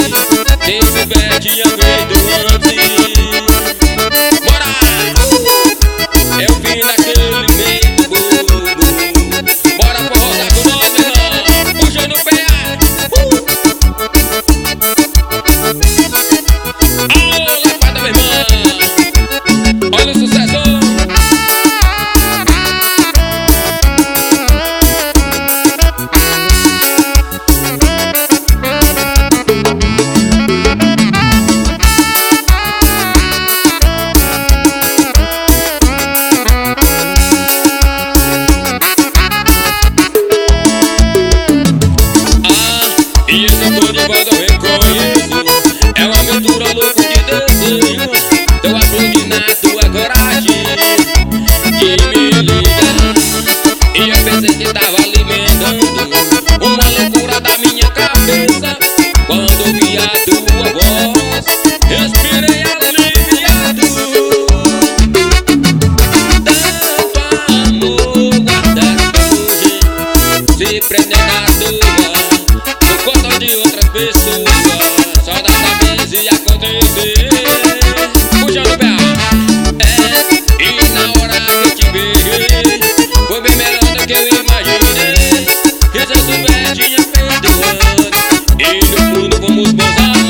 Quem souber tinha feito antes. Bora! É o fim daquele meio bobo. Bora pra rodar com nós, meu irmão. Puxa no pé. Alô, lapada, meu irmão. Olha o sucesso. E esse ator de voz eu reconheço. É uma aventura louca de desenho. Tô aplaudindo na tua coragem de me ligar. E eu pensei que tava alimentando uma loucura da minha cabeça. Quando ouvi a tua voz, respirei aliviado. Tanto amor guardado hoje se prender na tua conta de outras pessoas, só dá pra ver se acontecer. Puxa no pé. E na hora que eu te beijei, foi bem melhor do que eu imaginei. E se eu souber tinha feito antes, e no fundo fomos bons amigos.